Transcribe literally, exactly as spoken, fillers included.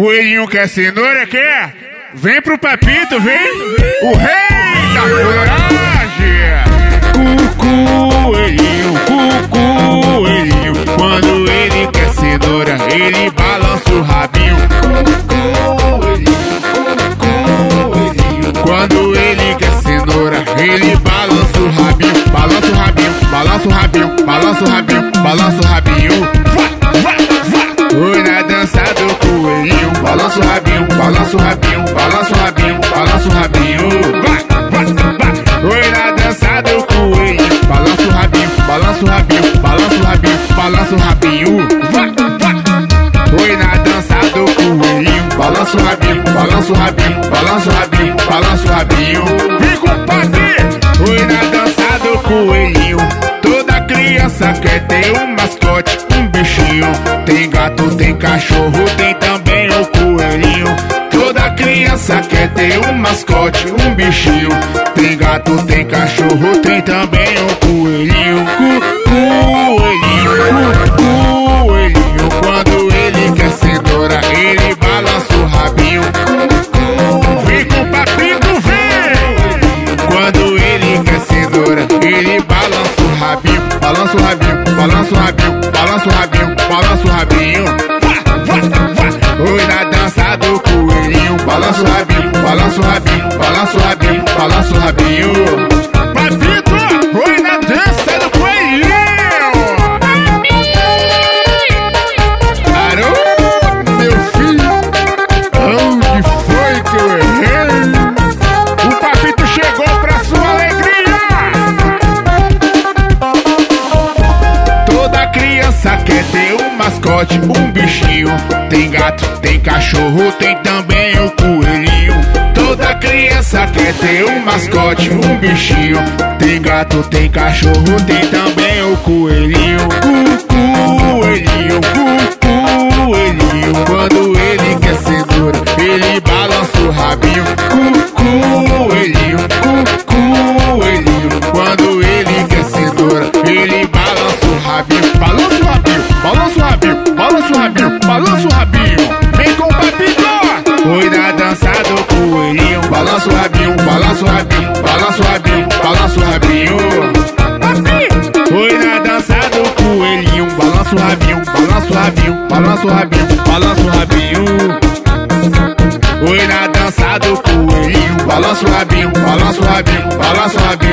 Coelhinho quer cenoura, quer? Vem pro papito, vem! O rei da coragem! Coelhinho, coelhinho, quando ele quer cenoura, ele balança o rabinho. Quando ele quer cenoura, ele balança o rabinho. Balança o rabinho, balança o rabinho, balança o rabinho, balança o rabinho. Oi na dança do coelhinho, balança o rabinho, balança o rabinho, balança o rabinho, balança o rabinho. Vai, vai, vai. Oi na dança do coelhinho, balança o rabinho, balança o rabinho, balança o rabinho, balança o rabinho. Vai, vai. Oi na dança do coelhinho, balança o rabinho, balança o rabinho, balança o rabinho, balança o rabinho. Vem com o padre. Oi na dança do coelhinho, toda criança quer ter um mascote, um bichinho. Tem gato, tem cachorro, tem também o coelhinho. Toda criança quer ter um mascote, um bichinho. Tem gato, tem cachorro, tem também o coelhinho. Co coelhinho, co coelhinho, quando ele quer cenoura, ele balança o rabinho. Vem com o papito, vem! Quando ele quer cenoura, ele balança o rabinho. Balança o rabinho, balança o rabinho, balança o rabinho, balança o rabinho. Oi na dança do coelhinho, balança o rabinho, balança o rabinho, balança o rabinho, balança o rabinho. Papito, oi na dança do coelhinho. Alô, meu filho, onde foi que eu errei? O papito chegou pra sua alegria. Toda criança quer ter um mascote, um bichinho. Tem gato, tem cachorro, tem também o coelhinho. Toda criança quer ter um mascote, um bichinho. Tem gato, tem cachorro, tem também o coelhinho. Co coelhinho, co coelhinho, quando ele quer cenoura, ele balança o rabinho. Co coelhinho, co coelhinho, quando ele quer cenoura, ele balança o rabinho. Balança o rabinho, balança o rabinho, balança o rabinho, balança o rabinho. Vem com o papito. Oi na dança do coelhinho, balança o rabinho, balança o rabinho, balança o rabinho, balança o rabinho. Oi na dança do coelhinho, balança o rabinho, balança o rabinho, balança o rabinho, balança o rabinho. Oi na dança do coelhinho, balança o rabinho, balança o rabinho, balança o rabinho.